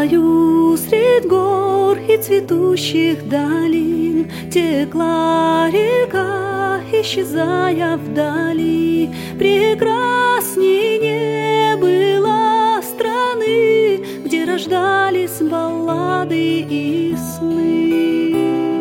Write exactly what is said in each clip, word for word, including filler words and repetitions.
краю средь гор и цветущих долин текла река, исчезая вдали. Прекрасней не было страны, где рождались баллады и сны.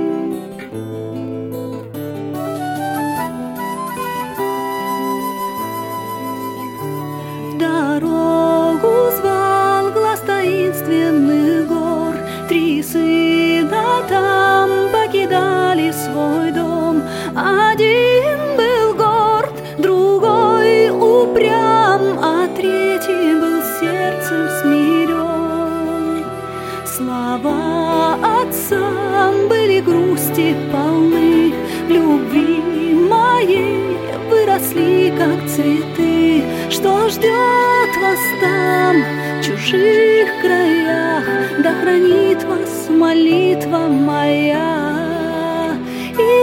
В дорогу звал глаз таинственных гор. Три сына там покидали свой дом. Один был горд, другой упрям, а третий был сердцем смирен. Слова отца были грусти полны, любви моей выросли, как цветы. Что ждет вас там, в чужих краях? Да хранит вас молитва моя. И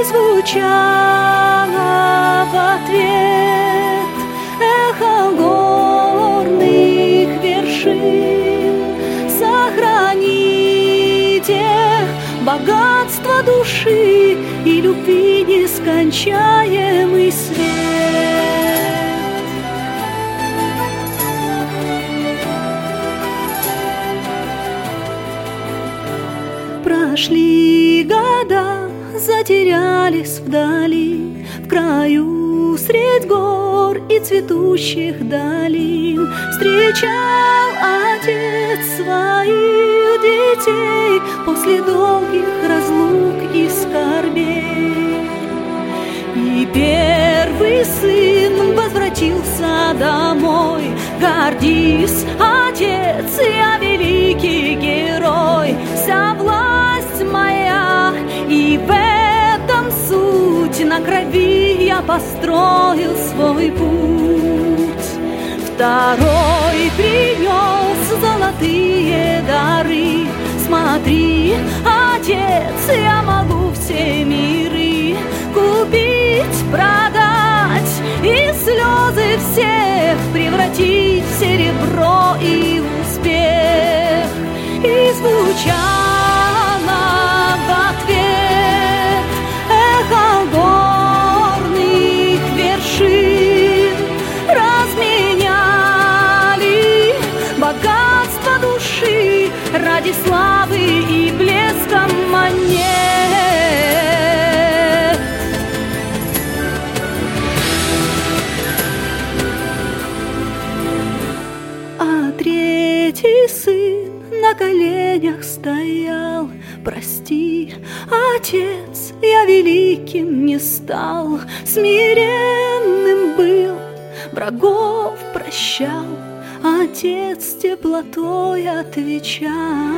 звучало в ответ эхо горных вершин. Сохраните богатство души и любви нескончаемый свет. Прошли года, затерялись вдали, в краю средь гор и цветущих долин. Встречал отец своих детей после долгих разлук и скорбей. И первый сын возвратился домой. Гордись, отец, я великий герой. Вся власть моя, и в этом суть. На крови я построил свой путь. Второй принес золотые дары. Смотри, отец, я могу все миры купить, продать и слезы всех превратить в серебро и успех. И звучало в ответ эхо горных вершин. Разменяли богатство души ради славы и блеска монет. А третий сын на коленях стоял. Прости, отец, я великим не стал. Смиренным был, врагов прощал. Отец теплотой отвечал: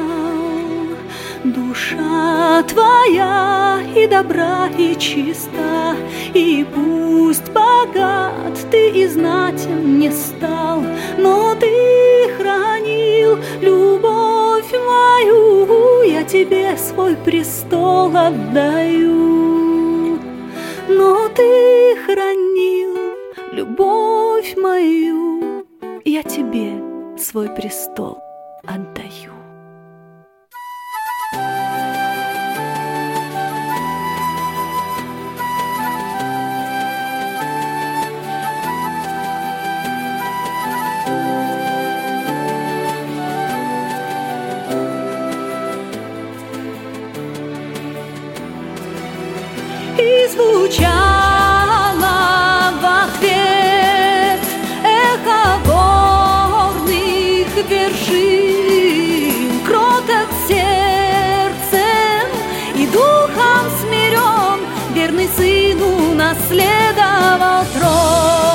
душа твоя и добра, и чиста, и пусть богат ты и знатен не стал, но ты хранил любовь мою, я тебе свой престол отдаю. Но ты хранил любовь мою, я тебе свой престол отдаю. И звучало в ответ эхо горных вершин. Кроток сердцем и духом смирен, верный сыну наследовал трон.